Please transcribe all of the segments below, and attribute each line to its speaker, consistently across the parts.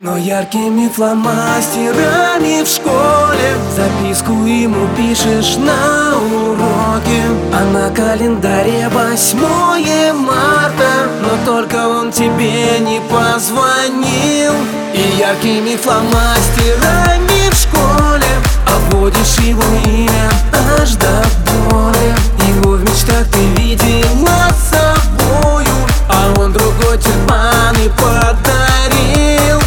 Speaker 1: Но яркими фломастерами в школе записку ему пишешь на уроке, а на календаре 8 марта, но только он тебе не позвонил. И яркими фломастерами в школе обводишь его имя аж до боли. Его в мечтах ты видела с собою, а он другой тюльпаны подарил.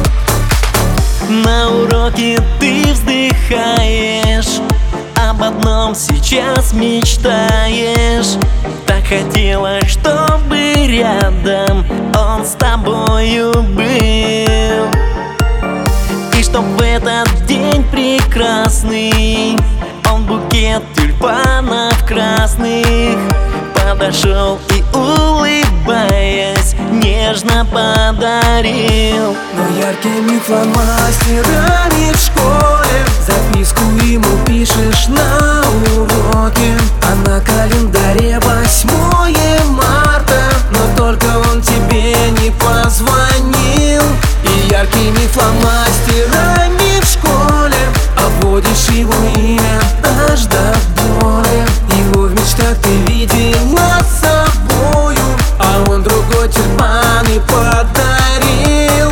Speaker 2: На уроке ты вздыхаешь, об одном сейчас мечтаешь. Так хотела, чтобы рядом он с тобою был, и чтоб в этот день прекрасный он букет тюльпанов красных подошел и, улыбаясь, нежно подарил.
Speaker 1: Но яркими фломастерами в школе записку ему пишешь на уроке, а на календаре 8 марта, но только он тебе не позвонил. И яркими фломастерами в школе обводишь его имя аж до боли. Его в мечтах ты видела с собою, а он другой тюльпаны подарил.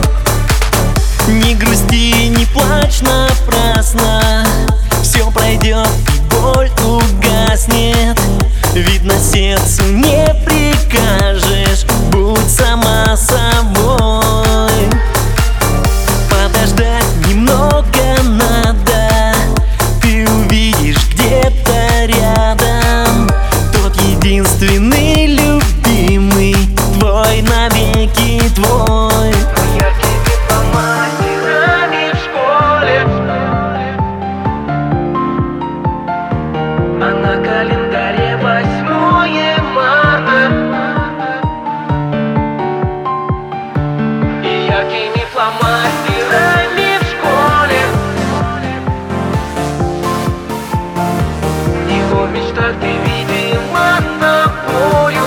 Speaker 2: Не грусти, не плачь напрасно, все пройдет и боль угаснет. Видно, сердцу не прикажешь, будь сама собой. Подождать немного надо, ты увидишь где-то рядом тот единственный любимый, твой навеки твой.
Speaker 1: Яркими фломастерами в школе, а на календаре 8 марта. И яркими фломастерами в школе его в мечтах ты видела с собою.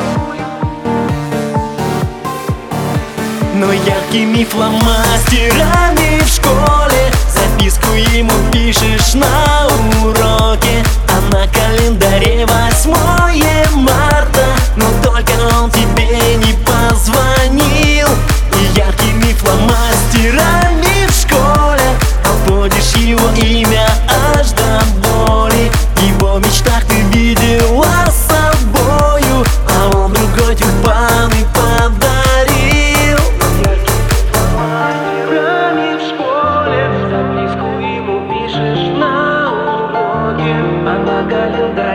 Speaker 2: Но яркими фломастерами в школе записку ему пишешь на уроке, а на календаре 8 марта, но только он тебе не позвонил. И яркими фломастерами в школе обводишь его имя аж до боли. Его в мечтах ты видела с собою, а он другой тюльпаны подарил.
Speaker 1: Фломастерами в школе записку ему пишешь на уроке, а на календаре